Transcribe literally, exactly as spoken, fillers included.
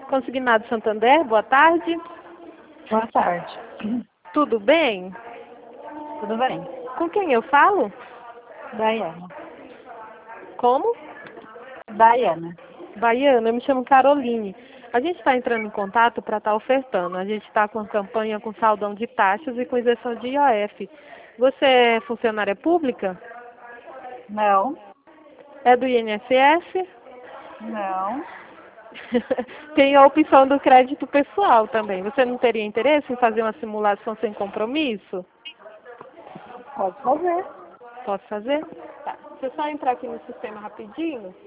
Consignado Santander, boa tarde. Boa tarde. Tudo bem? Tudo bem? Com quem eu falo? Daiana. Como? Daiana. Baiana, eu me chamo Caroline. A gente está entrando em contato para estar ofertando. A gente está com a campanha com saldão de taxas e com isenção de I O F. Você é funcionária pública? Não. É do I N S S? Não. Tem a opção do crédito pessoal também. Você não teria interesse em fazer uma simulação sem compromisso? Pode fazer. Posso fazer? Tá. Deixa eu só entrar aqui no sistema rapidinho.